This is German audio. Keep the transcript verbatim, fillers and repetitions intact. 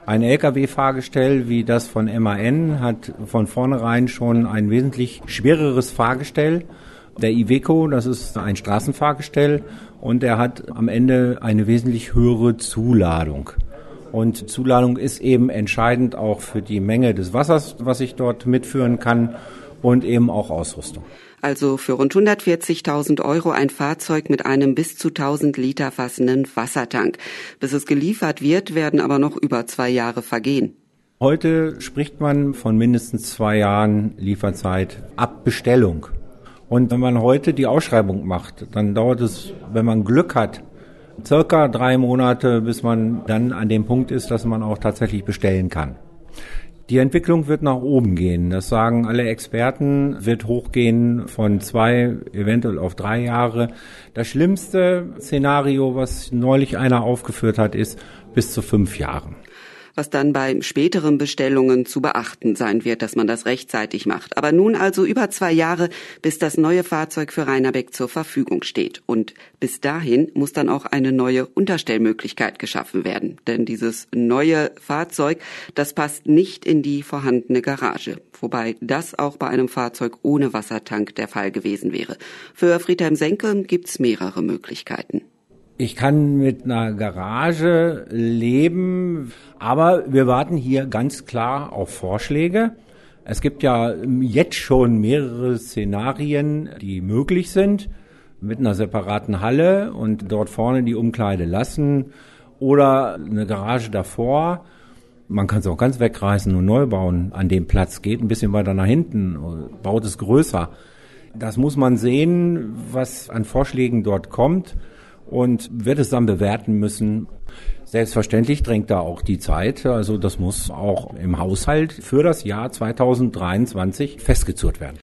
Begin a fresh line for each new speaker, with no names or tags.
Ein L K W-Fahrgestell wie das von M A N hat von vornherein schon ein wesentlich schwereres Fahrgestell. Der Iveco, das ist ein Straßenfahrgestell und er hat am Ende eine wesentlich höhere Zuladung. Und Zuladung ist eben entscheidend auch für die Menge des Wassers, was ich dort mitführen kann und eben auch Ausrüstung.
Also für rund hundertvierzigtausend Euro ein Fahrzeug mit einem bis zu tausend Liter fassenden Wassertank. Bis es geliefert wird, werden aber noch über zwei Jahre vergehen.
Heute spricht man von mindestens zwei Jahren Lieferzeit ab Bestellung. Und wenn man heute die Ausschreibung macht, dann dauert es, wenn man Glück hat, circa drei Monate, bis man dann an dem Punkt ist, dass man auch tatsächlich bestellen kann. Die Entwicklung wird nach oben gehen. Das sagen alle Experten, wird hochgehen von zwei, eventuell auf drei Jahre. Das schlimmste Szenario, was neulich einer aufgeführt hat, ist bis zu fünf Jahren.
Was dann bei späteren Bestellungen zu beachten sein wird, dass man das rechtzeitig macht. Aber nun also über zwei Jahre, bis das neue Fahrzeug für Rheinerbeck zur Verfügung steht. Und bis dahin muss dann auch eine neue Unterstellmöglichkeit geschaffen werden. Denn dieses neue Fahrzeug, das passt nicht in die vorhandene Garage. Wobei das auch bei einem Fahrzeug ohne Wassertank der Fall gewesen wäre. Für Friedhelm Senke gibt's mehrere Möglichkeiten.
Ich kann mit einer Garage leben, aber wir warten hier ganz klar auf Vorschläge. Es gibt ja jetzt schon mehrere Szenarien, die möglich sind, mit einer separaten Halle und dort vorne die Umkleide lassen oder eine Garage davor. Man kann es auch ganz wegreißen und neu bauen. An dem Platz geht ein bisschen weiter nach hinten, baut es größer. Das muss man sehen, was an Vorschlägen dort kommt. Und wird es dann bewerten müssen. Selbstverständlich drängt da auch die Zeit. Also das muss auch im Haushalt für das Jahr zweitausenddreiundzwanzig festgezurrt werden.